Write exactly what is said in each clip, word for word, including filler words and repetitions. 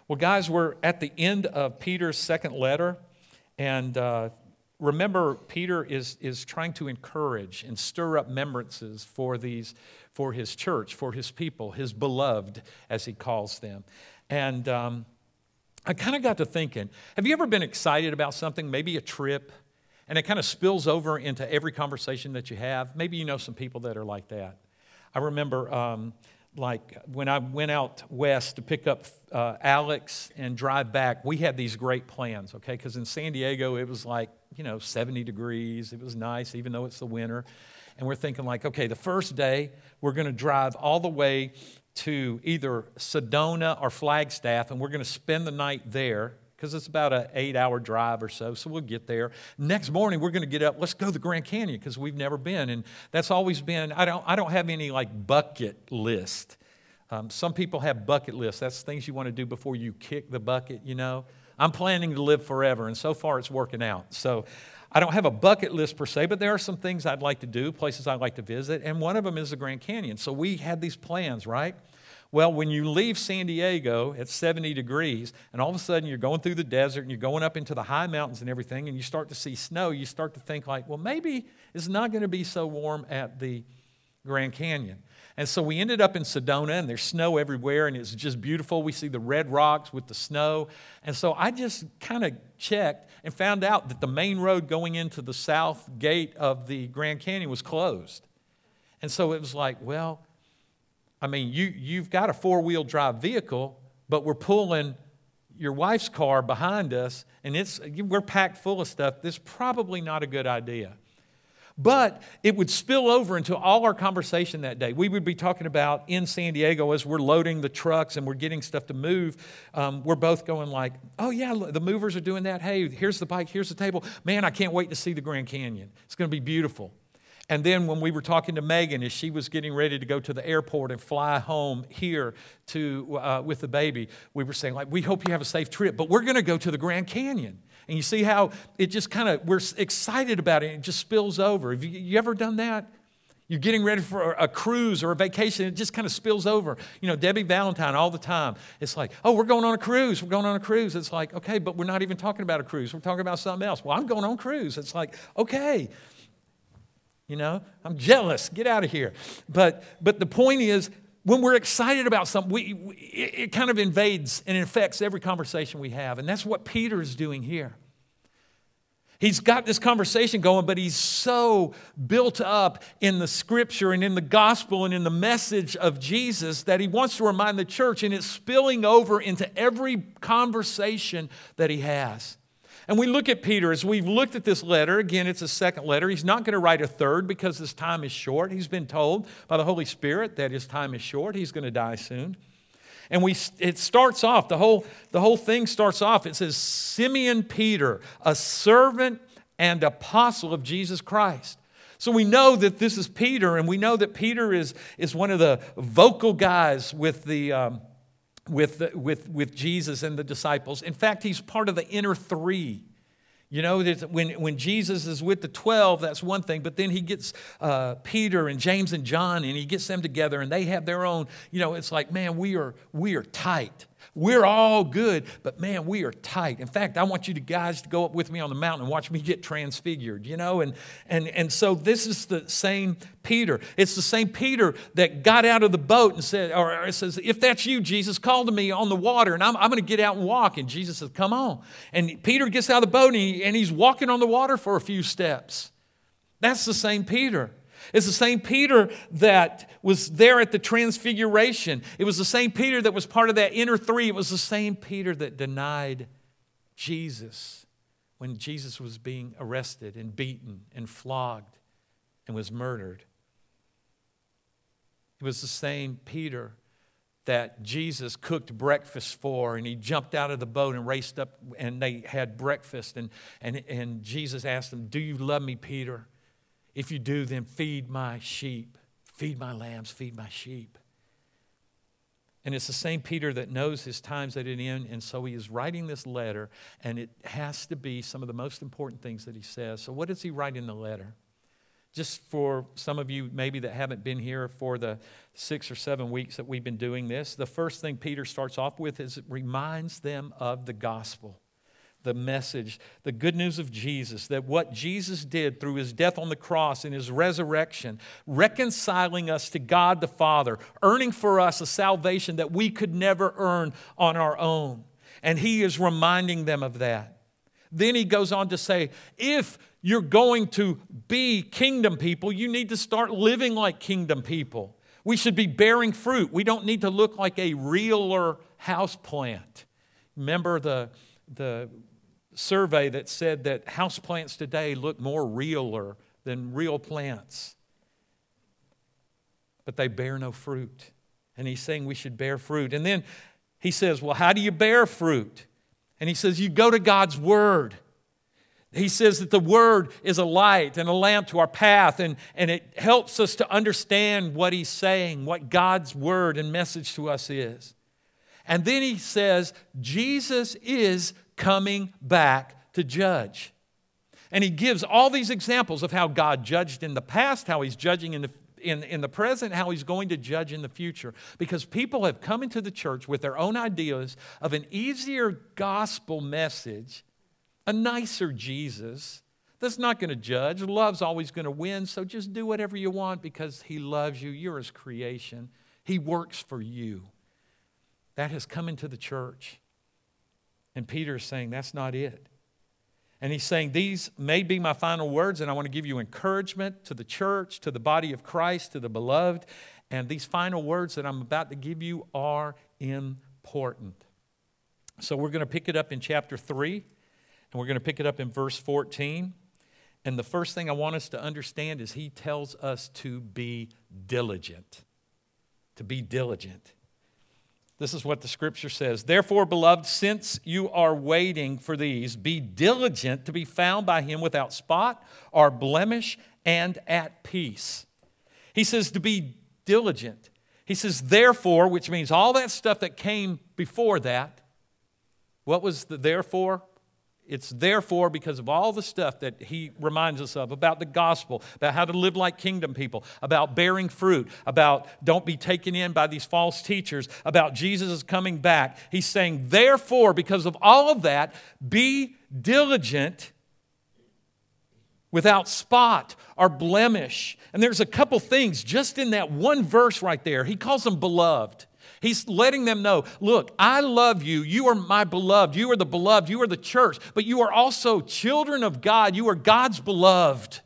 Well, guys, we're at the end of Peter's second letter, and uh, remember, Peter is is trying to encourage and stir up remembrances for these, for his church, for his people, his beloved, as he calls them. And um, I kind of got to thinking: have you ever been excited about something, maybe a trip, and it kind of spills over into every conversation that you have? Maybe you know some people that are like that. I remember. Um, Like when I went out west to pick up uh, Alex and drive back, we had these great plans, okay? Because in San Diego, it was like, you know, seventy degrees. It was nice, even though it's the winter. And we're thinking like, okay, the first day, we're going to drive all the way to either Sedona or Flagstaff, and we're going to spend the night there, because it's about an eight-hour drive or so, so we'll get there. Next morning, we're going to get up. Let's go to the Grand Canyon, because we've never been, and that's always been. I don't. I don't have any like bucket list. Um, some people have bucket lists. That's things you want to do before you kick the bucket. You know, I'm planning to live forever, and so far it's working out. So I don't have a bucket list per se, but there are some things I'd like to do, places I'd like to visit, and one of them is the Grand Canyon. So we had these plans, right? Well, when you leave San Diego at seventy degrees, and all of a sudden you're going through the desert and you're going up into the high mountains and everything, and you start to see snow, you start to think like, well, maybe it's not going to be so warm at the Grand Canyon. And so we ended up in Sedona, and there's snow everywhere, and it's just beautiful. We see the red rocks with the snow. And so I just kind of checked and found out that the main road going into the south gate of the Grand Canyon was closed. And so it was like, well, I mean, you, you've got a four-wheel drive vehicle, but we're pulling your wife's car behind us, and it's we're packed full of stuff. This is probably not a good idea. But it would spill over into all our conversation that day. We would be talking about in San Diego as we're loading the trucks and we're getting stuff to move. Um, we're both going like, oh, yeah, the movers are doing that. Hey, here's the bike, here's the table. Man, I can't wait to see the Grand Canyon. It's going to be beautiful. And then when we were talking to Megan as she was getting ready to go to the airport and fly home here to uh, with the baby, we were saying, like, we hope you have a safe trip, but we're going to go to the Grand Canyon. And you see how it just kind of, we're excited about it, and it just spills over. Have you, you ever done that? You're getting ready for a cruise or a vacation, it just kind of spills over. You know, Debbie Valentine all the time. It's like, oh, we're going on a cruise. We're going on a cruise. It's like, okay, but we're not even talking about a cruise. We're talking about something else. Well, I'm going on a cruise. It's like, okay. You know, I'm jealous. Get out of here. But but the point is, when we're excited about something, we, we, it, it kind of invades and it affects every conversation we have. And that's what Peter is doing here. He's got this conversation going, but he's so built up in the Scripture and in the gospel and in the message of Jesus that he wants to remind the church, and it's spilling over into every conversation that he has. And we look at Peter, as we've looked at this letter, again, it's a second letter. He's not going to write a third because his time is short. He's been told by the Holy Spirit that his time is short. He's going to die soon. And we, it starts off, the whole, the whole thing starts off, it says, Simeon Peter, a servant and apostle of Jesus Christ. So we know that this is Peter, and we know that Peter is, is one of the vocal guys with the... Um, With, with, with Jesus and the disciples. In fact, he's part of the inner three. You know, when, when Jesus is with the twelve, that's one thing. But then he gets uh, Peter and James and John, and he gets them together, and they have their own, you know, it's like, man, we are we are tight. We're all good, but man, we are tight. In fact, I want you to guys to go up with me on the mountain and watch me get transfigured, you know? And and and so this is the same Peter. It's the same Peter that got out of the boat and said, or it says, if that's you, Jesus, call to me on the water, and I'm, I'm going to get out and walk. And Jesus says, come on. And Peter gets out of the boat, and, he, and he's walking on the water for a few steps. That's the same Peter. It's the same Peter that was there at the transfiguration. It was the same Peter that was part of that inner three. It was the same Peter that denied Jesus when Jesus was being arrested and beaten and flogged and was murdered. It was the same Peter that Jesus cooked breakfast for, and he jumped out of the boat and raced up, and they had breakfast. And, and, and Jesus asked him, do you love me, Peter? If you do, then feed my sheep. Feed my lambs, feed my sheep. And it's the same Peter that knows his time's at an end, and so he is writing this letter, and it has to be some of the most important things that he says. So what does he write in the letter? Just for some of you maybe that haven't been here for the six or seven weeks that we've been doing this, the first thing Peter starts off with is it reminds them of the gospel, the message, the good news of Jesus, that what Jesus did through his death on the cross and his resurrection, reconciling us to God the Father, earning for us a salvation that we could never earn on our own. And he is reminding them of that. Then he goes on to say, if you're going to be kingdom people, you need to start living like kingdom people. We should be bearing fruit. We don't need to look like a realer houseplant. Remember the, the survey that said that houseplants today look more realer than real plants. But they bear no fruit. And he's saying we should bear fruit. And then he says, well, how do you bear fruit? And he says, you go to God's Word. He says that the Word is a light and a lamp to our path, and, and it helps us to understand what he's saying, what God's Word and message to us is. And then he says, Jesus is coming back to judge. And he gives all these examples of how God judged in the past, how he's judging in the In, in the present, how he's going to judge in the future. Because people have come into the church with their own ideas of an easier gospel message, a nicer Jesus that's not going to judge. Love's always going to win, so just do whatever you want because he loves you. You're his creation. He works for you. That has come into the church. And Peter is saying that's not it. And he's saying, these may be my final words, and I want to give you encouragement to the church, to the body of Christ, to the beloved. And these final words that I'm about to give you are important. So we're going to pick it up in chapter three, and we're going to pick it up in verse fourteen. And the first thing I want us to understand is he tells us to be diligent. To be diligent. This is what the Scripture says. Therefore, beloved, since you are waiting for these, be diligent to be found by him without spot or blemish and at peace. He says to be diligent. He says, therefore, which means all that stuff that came before that. What was the therefore? It's therefore because of all the stuff that he reminds us of, about the gospel, about how to live like kingdom people, about bearing fruit, about don't be taken in by these false teachers, about Jesus coming back. He's saying, therefore, because of all of that, be diligent without spot or blemish. And there's a couple things just in that one verse right there. He calls them beloved. He's letting them know, look, I love you. You are my beloved. You are the beloved. You are the church. But you are also children of God. You are God's beloved.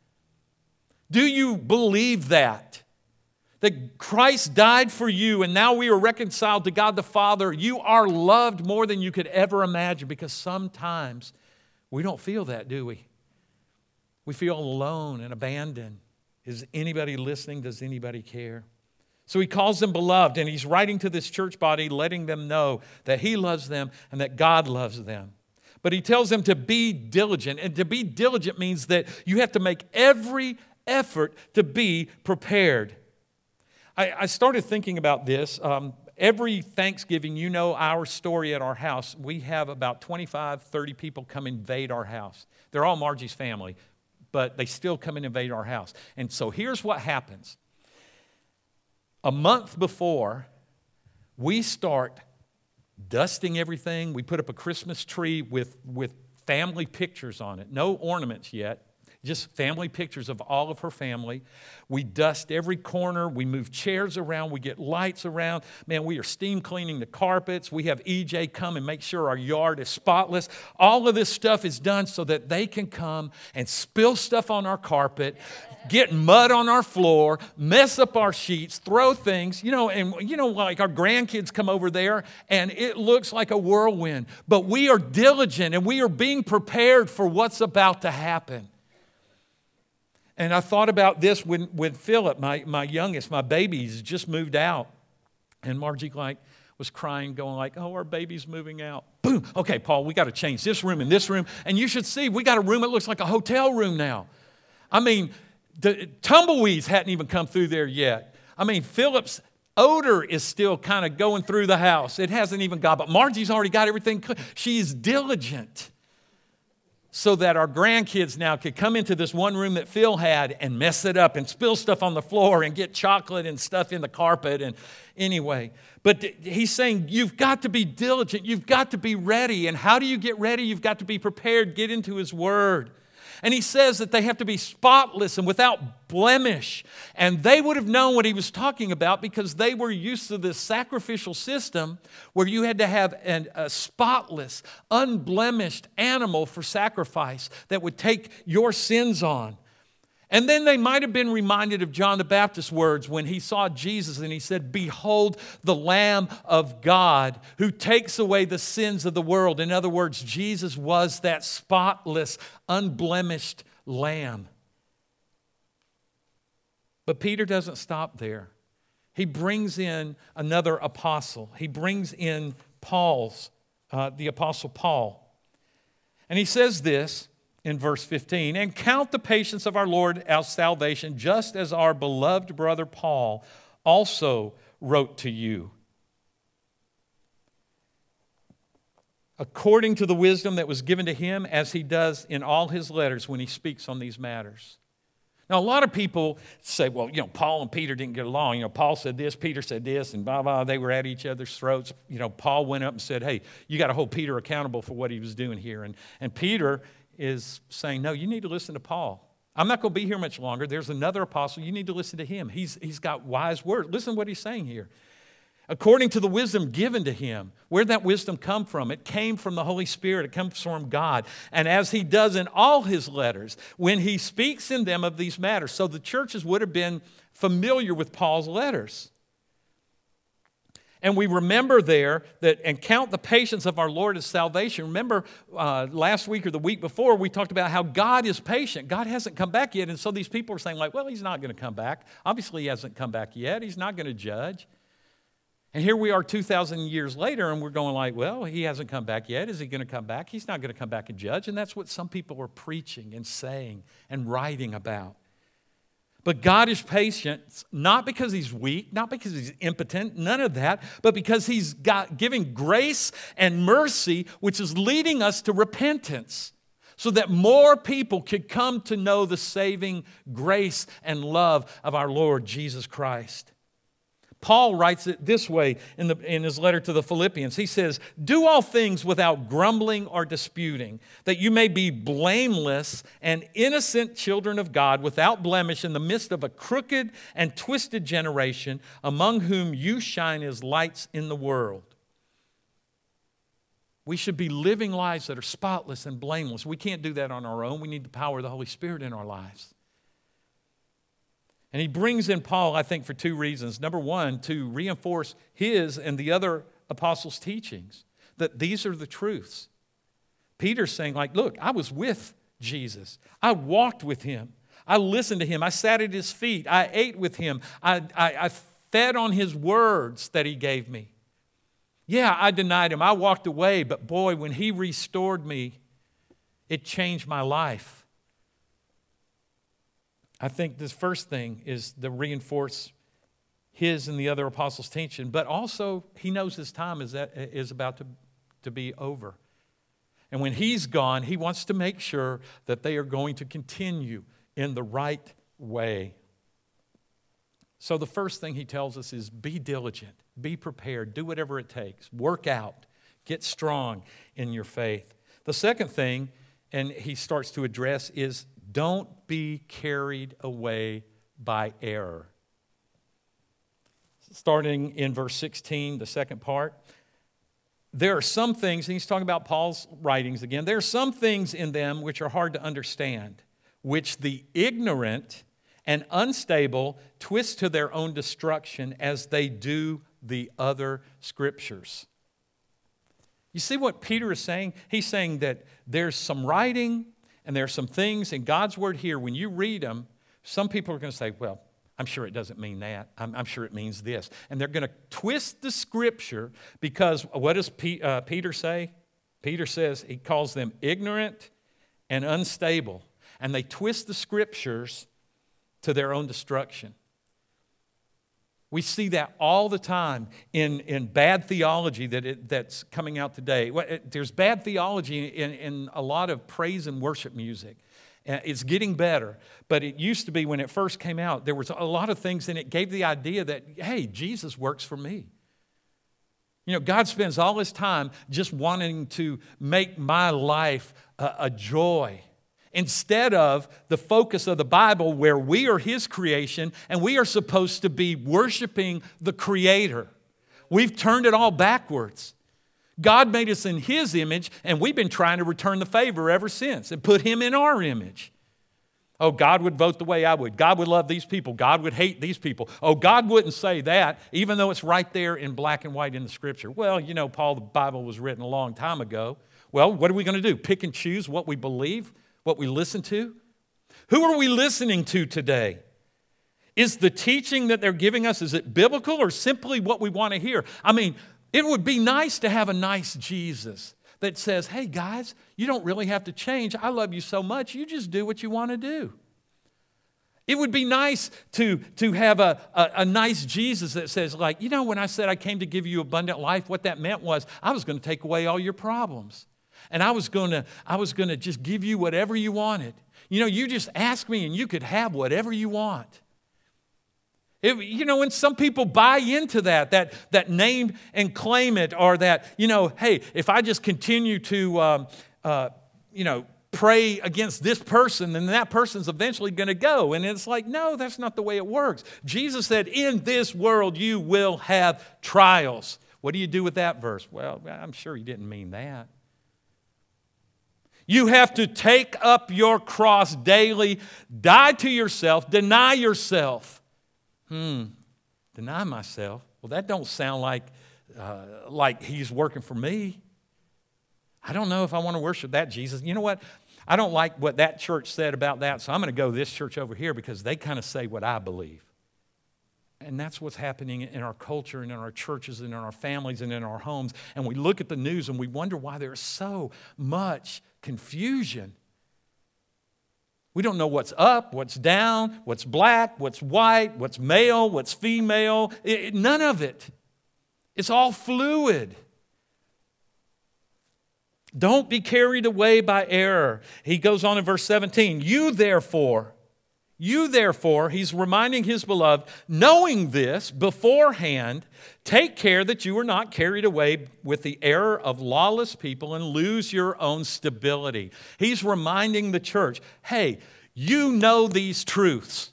Do you believe that? That Christ died for you and now we are reconciled to God the Father. You are loved more than you could ever imagine, because sometimes we don't feel that, do we? We feel alone and abandoned. Is anybody listening? Does anybody care? So he calls them beloved, and he's writing to this church body, letting them know that he loves them and that God loves them. But he tells them to be diligent, and to be diligent means that you have to make every effort to be prepared. I, I started thinking about this. Um, every Thanksgiving, you know our story at our house. We have about twenty-five, thirty people come invade our house. They're all Margie's family, but they still come and invade our house. And so here's what happens. A month before, we start dusting everything. We put up a Christmas tree with, with family pictures on it. No ornaments yet, just family pictures of all of her family. We dust every corner. We move chairs around. We get lights around. Man, we are steam cleaning the carpets. We have E J come and make sure our yard is spotless. All of this stuff is done so that they can come and spill stuff on our carpet, get mud on our floor, mess up our sheets, throw things, you know, and you know, like our grandkids come over there and it looks like a whirlwind. But we are diligent and we are being prepared for what's about to happen. And I thought about this when, when Philip, my, my youngest, my baby's just moved out. And Margie like was crying, going like, oh, our baby's moving out. Boom. Okay, Paul, we got to change this room and this room. And you should see, we got a room that looks like a hotel room now. I mean, the tumbleweeds hadn't even come through there yet. I mean, Philip's odor is still kind of going through the house. It hasn't even got, but Margie's already got everything. She is diligent. so that our grandkids now could come into this one room that Phil had and mess it up and spill stuff on the floor and get chocolate and stuff in the carpet. And anyway, but he's saying you've got to be diligent. You've got to be ready. And how do you get ready? You've got to be prepared. Get into his word. And he says that they have to be spotless and without blemish. And they would have known what he was talking about because they were used to this sacrificial system where you had to have an, a spotless, unblemished animal for sacrifice that would take your sins on. And then they might have been reminded of John the Baptist's words when he saw Jesus and he said, "Behold the Lamb of God who takes away the sins of the world." In other words, Jesus was that spotless, unblemished lamb. But Peter doesn't stop there. He brings in another apostle. He brings in Paul's, uh, the apostle Paul. And he says this in verse fifteen, "And count the patience of our Lord our salvation, just as our beloved brother Paul also wrote to you, according to the wisdom that was given to him, as he does in all his letters when he speaks on these matters." Now, a lot of people say, well, you know, Paul and Peter didn't get along. You know, Paul said this, Peter said this, and blah, blah, they were at each other's throats. You know, Paul went up and said, hey, you got to hold Peter accountable for what he was doing here. And, and Peter is saying, no, you need to listen to Paul. I'm not going to be here much longer. There's another apostle. You need to listen to him. He's, he's got wise words. Listen to what he's saying here. According to the wisdom given to him. Where'd that wisdom come from? It came from the Holy Spirit. It comes from God. And as he does in all his letters, when he speaks in them of these matters. So the churches would have been familiar with Paul's letters. And we remember there that, and count the patience of our Lord as salvation. Remember uh, last week or the week before, we talked about how God is patient. God hasn't come back yet. And so these people are saying like, well, he's not going to come back. Obviously, he hasn't come back yet. He's not going to judge. And here we are two thousand years later, and we're going like, well, he hasn't come back yet. Is he going to come back? He's not going to come back and judge. And that's what some people are preaching and saying and writing about. But God is patient, not because he's weak, not because he's impotent, none of that, but because he's got, giving grace and mercy, which is leading us to repentance, so that more people could come to know the saving grace and love of our Lord Jesus Christ. Paul writes it this way in, the, in his letter to the Philippians. He says, "Do all things without grumbling or disputing, that you may be blameless and innocent children of God, without blemish in the midst of a crooked and twisted generation, among whom you shine as lights in the world." We should be living lives that are spotless and blameless. We can't do that on our own. We need the power of the Holy Spirit in our lives. And he brings in Paul, I think, for two reasons. Number one, to reinforce his and the other apostles' teachings, that these are the truths. Peter's saying, like, look, I was with Jesus. I walked with him. I listened to him. I sat at his feet. I ate with him. I, I, I fed on his words that he gave me. Yeah, I denied him. I walked away. But boy, when he restored me, it changed my life. I think this first thing is to reinforce his and the other apostles' teaching, but also he knows his time is, that, is about to, to be over. And when he's gone, he wants to make sure that they are going to continue in the right way. So the first thing he tells us is be diligent, be prepared, do whatever it takes, work out, get strong in your faith. The second thing, and he starts to address, is don't be carried away by error. Starting in verse sixteen, the second part. There are some things, and he's talking about Paul's writings again, there are some things in them which are hard to understand, which the ignorant and unstable twist to their own destruction as they do the other scriptures. You see what Peter is saying? He's saying that there's some writing and there are some things in God's word here, when you read them, some people are going to say, well, I'm sure it doesn't mean that. I'm, I'm sure it means this. And they're going to twist the scripture because what does P, uh, Peter say? Peter says he calls them ignorant and unstable. And they twist the scriptures to their own destruction. We see that all the time in, in bad theology that it, that's coming out today. There's bad theology in, in a lot of praise and worship music. It's getting better, but it used to be when it first came out, there was a lot of things in it gave the idea that, hey, Jesus works for me. You know, God spends all his time just wanting to make my life a, a joy, instead of the focus of the Bible where we are his creation and we are supposed to be worshiping the Creator. We've turned it all backwards. God made us in his image, and we've been trying to return the favor ever since and put him in our image. Oh, God would vote the way I would. God would love these people. God would hate these people. Oh, God wouldn't say that, even though it's right there in black and white in the Scripture. Well, you know, Paul, the Bible was written a long time ago. Well, what are we going to do? Pick and choose what we believe? What we listen to? Who are we listening to today? Is the teaching that they're giving us, is it biblical or simply what we want to hear? I mean, it would be nice to have a nice Jesus that says, hey guys, you don't really have to change. I love you so much, you just do what you want to do. It would be nice to, to have a, a, a nice Jesus that says, like, you know, when I said I came to give you abundant life, what that meant was I was going to take away all your problems. And I was going to I was going to just give you whatever you wanted. You know, you just ask me and you could have whatever you want. It, you know, and some people buy into that, that, that name and claim it, or that, you know, hey, if I just continue to, um, uh, you know, pray against this person, then that person's eventually going to go. And it's like, no, that's not the way it works. Jesus said, in this world you will have trials. What do you do with that verse? Well, I'm sure he didn't mean that. You have to take up your cross daily, die to yourself, deny yourself. Hmm, deny myself? Well, that don't sound like, uh, like he's working for me. I don't know if I want to worship that Jesus. You know what? I don't like what that church said about that, so I'm going to go this church over here because they kind of say what I believe. And that's what's happening in our culture and in our churches and in our families and in our homes. And we look at the news and we wonder why there's so much confusion. We don't know what's up, what's down, what's black, what's white, what's male, what's female. It, it, none of it. It's all fluid. Don't be carried away by error. He goes on in verse seventeen. You therefore, you therefore, he's reminding his beloved, knowing this beforehand, take care that you are not carried away with the error of lawless people and lose your own stability. He's reminding the church, hey, you know these truths.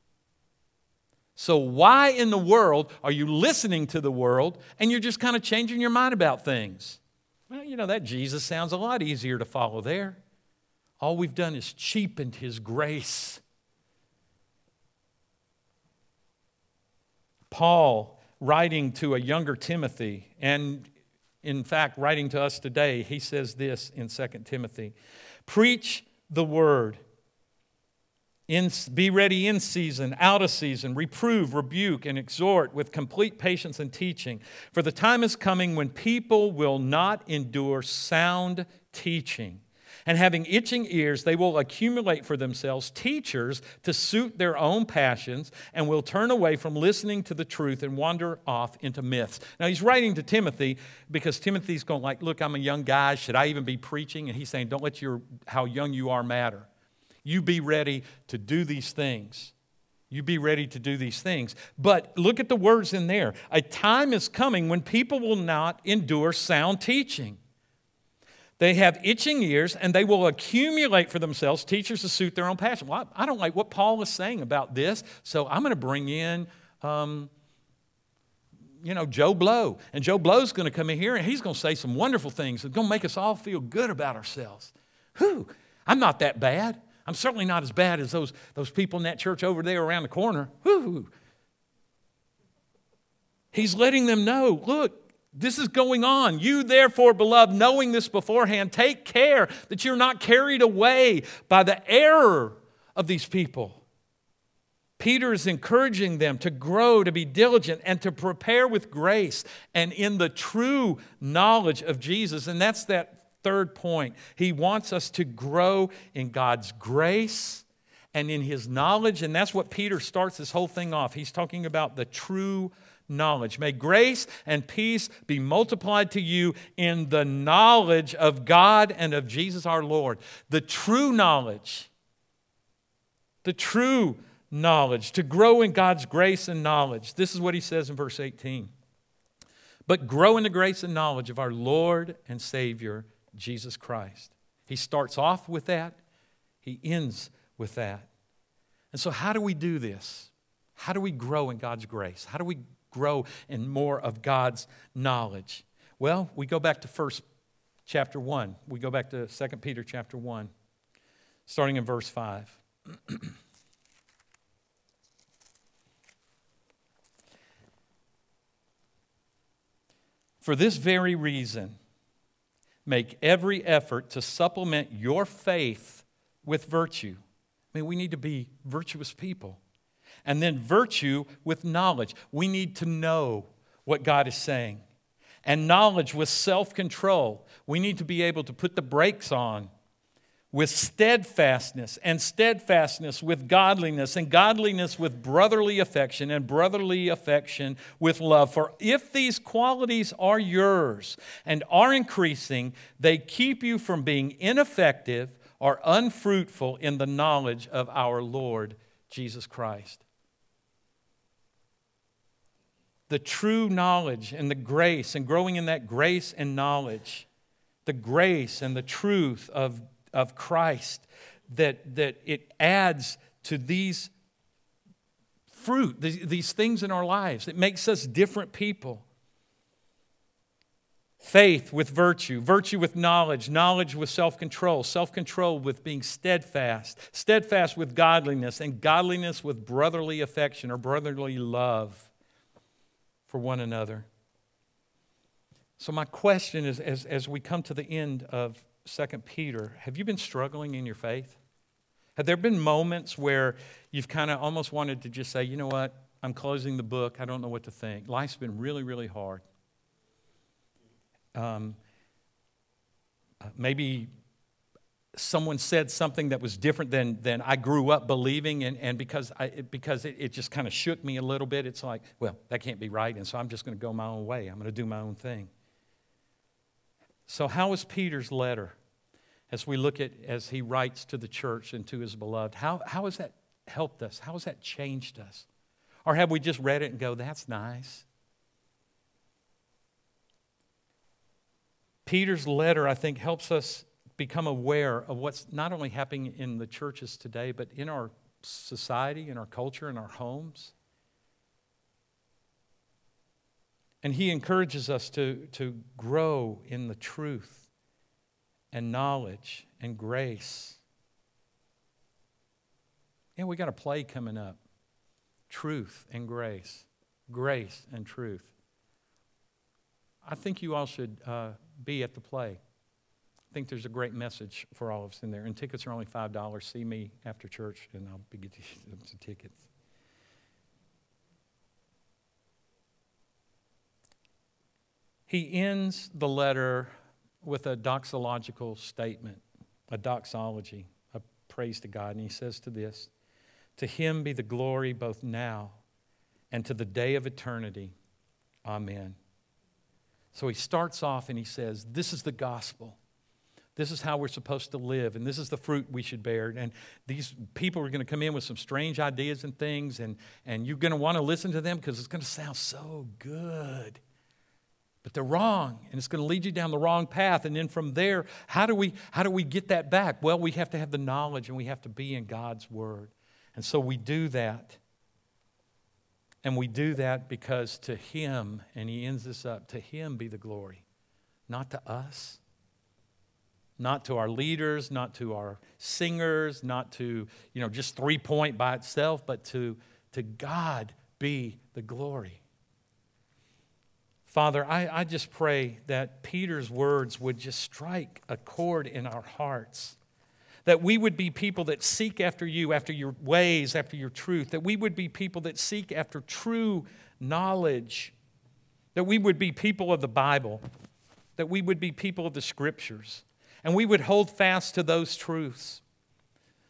So why in the world are you listening to the world and you're just kind of changing your mind about things? Well, you know, that Jesus sounds a lot easier to follow there. All we've done is cheapened his grace. Paul, writing to a younger Timothy, and in fact, writing to us today, he says this in Second Timothy. Preach the word. In, be ready in season, out of season, reprove, rebuke, and exhort with complete patience and teaching. For the time is coming when people will not endure sound teaching. And having itching ears, they will accumulate for themselves teachers to suit their own passions and will turn away from listening to the truth and wander off into myths. Now, he's writing to Timothy because Timothy's going like, look, I'm a young guy. Should I even be preaching? And he's saying, don't let your how young you are matter. You be ready to do these things. You be ready to do these things. But look at the words in there. A time is coming when people will not endure sound teaching. They have itching ears, and they will accumulate for themselves teachers to suit their own passion. Well, I don't like what Paul is saying about this, so I'm going to bring in, um, you know, Joe Blow. And Joe Blow's going to come in here, and he's going to say some wonderful things that's going to make us all feel good about ourselves. Whew, I'm not that bad. I'm certainly not as bad as those, those people in that church over there around the corner. Whew. He's letting them know, look, this is going on. You, therefore, beloved, knowing this beforehand, take care that you're not carried away by the error of these people. Peter is encouraging them to grow, to be diligent, and to prepare with grace and in the true knowledge of Jesus. And that's that third point. He wants us to grow in God's grace and in His knowledge. And that's what Peter starts this whole thing off. He's talking about the true knowledge. May grace and peace be multiplied to you in the knowledge of God and of Jesus our Lord. The true knowledge. The true knowledge. To grow in God's grace and knowledge. This is what he says in verse eighteen. But grow in the grace and knowledge of our Lord and Savior, Jesus Christ. He starts off with that. He ends with that. And so how do we do this? How do we grow in God's grace? How do we grow in more of God's knowledge? Well, we go back to first chapter one. We go back to Second Peter chapter one, starting in verse five. For this very reason, make every effort to supplement your faith with virtue. I mean, we need to be virtuous people. And then virtue with knowledge. We need to know what God is saying. And knowledge with self-control. We need to be able to put the brakes on with steadfastness, and steadfastness with godliness, and godliness with brotherly affection, and brotherly affection with love. For if these qualities are yours and are increasing, they keep you from being ineffective or unfruitful in the knowledge of our Lord Jesus Christ. The true knowledge and the grace, and growing in that grace and knowledge, the grace and the truth of of Christ, that, that it adds to these fruit, these, these things in our lives. It makes us different people. Faith with virtue, virtue with knowledge, knowledge with self-control, self-control with being steadfast, steadfast with godliness, and godliness with brotherly affection or brotherly love for one another. So my question is, as, as we come to the end of Second Peter, have you been struggling in your faith? Have there been moments where you've kind of almost wanted to just say, you know what, I'm closing the book, I don't know what to think. Life's been really, really hard. Um, maybe someone said something that was different than, than I grew up believing, and, and because, I, because it, it just kind of shook me a little bit, it's like, well, that can't be right, and so I'm just going to go my own way. I'm going to do my own thing. So how is Peter's letter, as we look at, as he writes to the church and to his beloved, how, how has that helped us? How has that changed us? Or have we just read it and go, that's nice? Peter's letter, I think, helps us become aware of what's not only happening in the churches today, but in our society, in our culture, in our homes. And he encourages us to, to grow in the truth and knowledge and grace. Yeah, we got a play coming up. Truth and grace. Grace and truth. I think you all should uh, be at the play. I think there's a great message for all of us in there. And tickets are only five dollars. See me after church and I'll be getting you some tickets. He ends the letter with a doxological statement, a doxology, a praise to God. And he says to this, to him be the glory both now and to the day of eternity. Amen. So he starts off and he says, this is the gospel. This is how we're supposed to live, and this is the fruit we should bear. And these people are going to come in with some strange ideas and things, and, and you're going to want to listen to them because it's going to sound so good. But they're wrong, and it's going to lead you down the wrong path. And then from there, how do we how do we get that back? Well, we have to have the knowledge, and we have to be in God's Word. And so we do that. And we do that because to Him, and he ends this up, to Him be the glory, not to us, not to our leaders, not to our singers, not to, you know, just three-point by itself, but to, to God be the glory. Father, I, I just pray that Peter's words would just strike a chord in our hearts. That we would be people that seek after you, after your ways, after your truth. That we would be people that seek after true knowledge. That we would be people of the Bible. That we would be people of the Scriptures. And we would hold fast to those truths.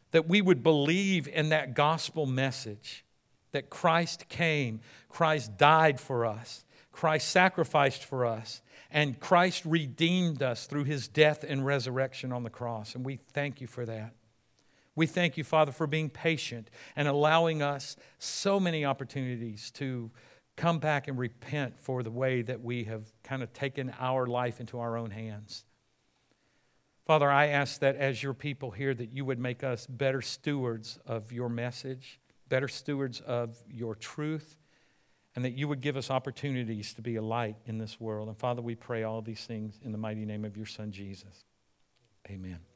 that we would believe in that gospel message, that Christ came, Christ died for us, Christ sacrificed for us, and Christ redeemed us through his death and resurrection on the cross. And we thank you for that. We thank you, Father, for being patient and allowing us so many opportunities to come back and repent for the way that we have kind of taken our life into our own hands. Father, I ask that as your people here, that you would make us better stewards of your message, better stewards of your truth, and that you would give us opportunities to be a light in this world. And Father, we pray all these things in the mighty name of your Son, Jesus. Amen.